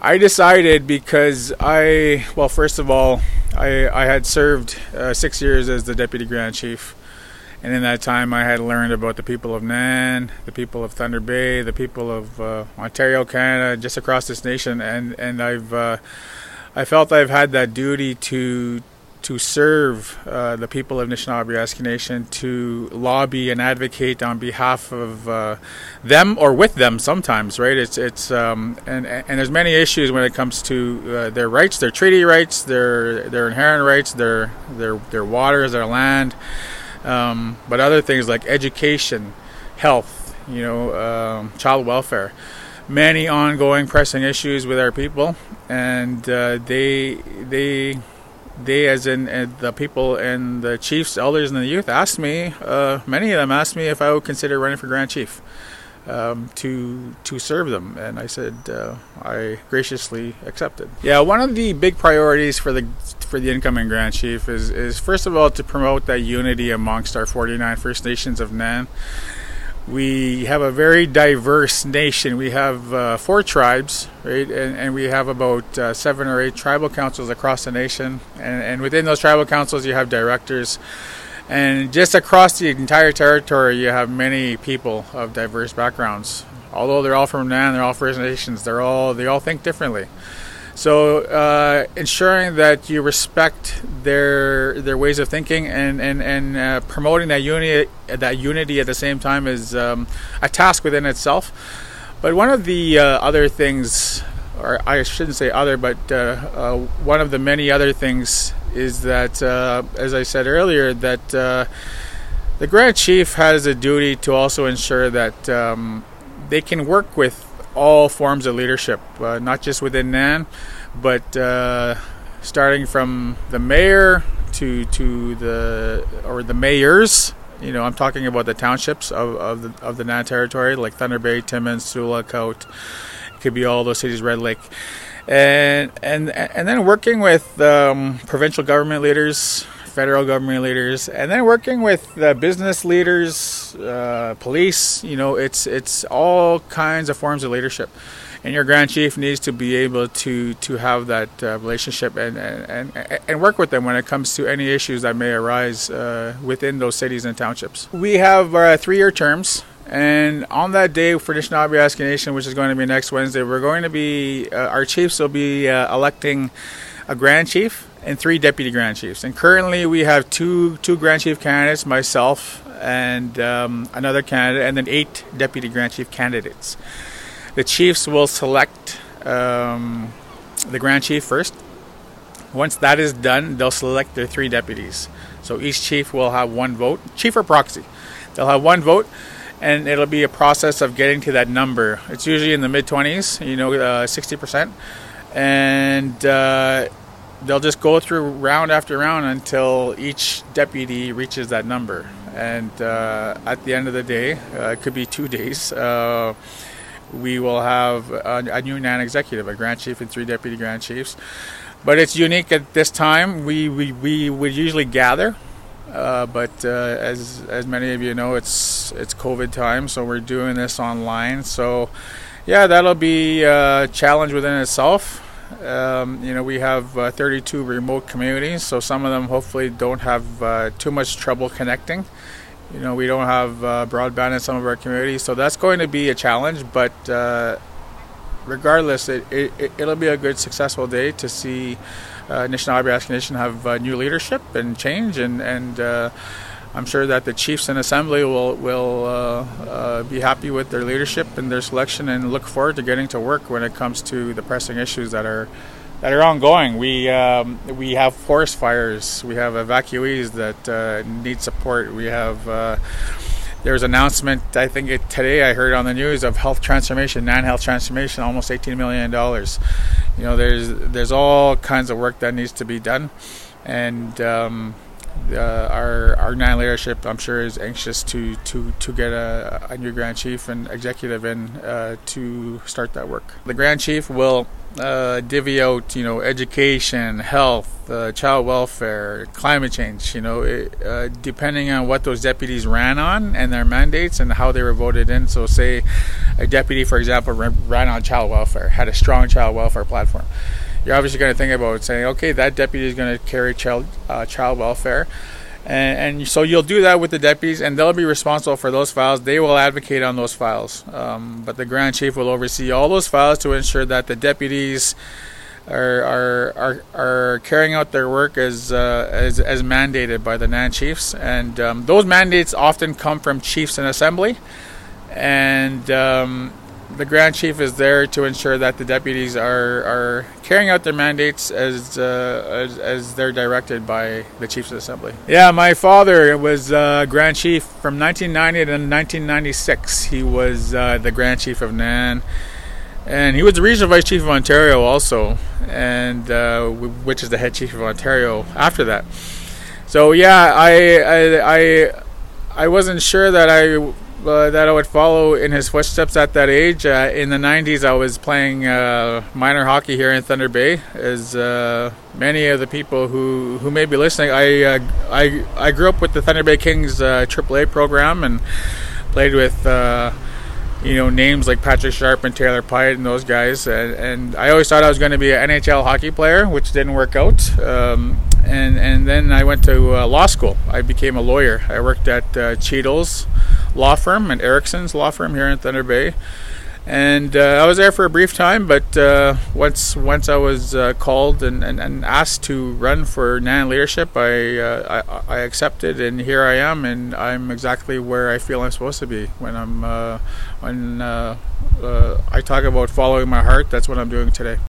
I decided because first of all, I had served 6 years as the Deputy Grand Chief. And in that time, I had learned about the people of Nain, the people of Thunder Bay, the people of Ontario, Canada, just across this nation. And I felt I've had that duty to serve the people of Anishinaabe Nation, to lobby and advocate on behalf of them or with them sometimes, right? And there's many issues when it comes to their rights, their treaty rights, their inherent rights, their waters, their land. But other things like education, health, child welfare, many ongoing pressing issues with our people, and they as in the people and the chiefs, elders, and the youth asked me, many of them asked me if I would consider running for Grand Chief to serve them, and I said I graciously accepted. Yeah, one of the big priorities for the incoming Grand Chief is first of all to promote that unity amongst our 49 First Nations of Nain. We have a very diverse nation. We have 4 tribes, right, and we have about 7 or 8 tribal councils across the nation, and within those tribal councils you have directors. And just across the entire territory, you have many people of diverse backgrounds. Although they're all from Nain, they're all First Nations. They all think differently. So ensuring that you respect their ways of thinking and promoting that unity at the same time is a task within itself. But one of the other things, or I shouldn't say other, but one of the many other things is that, as I said earlier, that the Grand Chief has a duty to also ensure that they can work with all forms of leadership, not just within Nain, but starting from the mayor to the mayors. I'm talking about the townships of the Nain territory, like Thunder Bay, Timmins, Sula, Coat. It could be all those cities, Red Lake. And then working with provincial government leaders, federal government leaders, and then working with business leaders, police. It's all kinds of forms of leadership, and your Grand Chief needs to be able to have that relationship and work with them when it comes to any issues that may arise within those cities and townships. We have 3-year terms. And on that day for Anishinaabe Nation, which is going to be next Wednesday, we're going to be, our chiefs will be electing a Grand Chief and 3 Deputy Grand Chiefs. And currently we have two Grand Chief candidates, myself and another candidate, and then 8 Deputy Grand Chief candidates. The chiefs will select the Grand Chief first. Once that is done, they'll select their 3 deputies. So each chief will have 1 vote, chief or proxy. They'll have 1 vote. And it'll be a process of getting to that number. It's usually in the mid-20s, 60%. And they'll just go through round after round until each deputy reaches that number. And at the end of the day, it could be 2 days, we will have a new Nain executive, a Grand Chief and 3 Deputy Grand Chiefs. But it's unique at this time. We would usually gather. But as many of you know, it's COVID time, so we're doing this online. So, yeah, that'll be a challenge within itself. We have 32 remote communities, so some of them hopefully don't have too much trouble connecting. We don't have broadband in some of our communities, so that's going to be a challenge. But regardless, it'll be a good, successful day to see Anishinaabe Nation have new leadership and change, and I'm sure that the chiefs in assembly will be happy with their leadership and their selection, and look forward to getting to work when it comes to the pressing issues that are ongoing. We have forest fires, we have evacuees that need support. We have there's an announcement, I think today I heard on the news, of health transformation, Nain health transformation, almost $18 million. There's all kinds of work that needs to be done, and our NAN leadership, I'm sure, is anxious to get a new Grand Chief and executive in to start that work. The Grand Chief will divvy out, education, health, child welfare, climate change, depending on what those deputies ran on and their mandates and how they were voted in. So say a deputy, for example, ran on child welfare, had a strong child welfare platform. You're obviously going to think about saying, okay, that deputy is going to carry child welfare. And so you'll do that with the deputies, and they'll be responsible for those files. They will advocate on those files. But the Grand Chief will oversee all those files to ensure that the deputies are carrying out their work as mandated by the NAN chiefs. And those mandates often come from chiefs in assembly. And the Grand Chief is there to ensure that the deputies are carrying out their mandates as they're directed by the Chiefs of Assembly. Yeah, my father was Grand Chief from 1990 to 1996. He was the Grand Chief of NAN, and he was the Regional Vice Chief of Ontario also, and which is the Head Chief of Ontario after that. So yeah, I wasn't sure that I would follow in his footsteps at that age. In the 90s, I was playing minor hockey here in Thunder Bay. As many of the people who may be listening, I grew up with the Thunder Bay Kings AAA program and played with names like Patrick Sharp and Taylor Pyatt and those guys. And I always thought I was going to be an NHL hockey player, which didn't work out. And then I went to law school. I became a lawyer. I worked at Cheadle's law firm and Erickson's law firm here in Thunder Bay, and I was there for a brief time. But once I was called and asked to run for NAN leadership, I accepted, and here I am, and I'm exactly where I feel I'm supposed to be. When I talk about following my heart, that's what I'm doing today.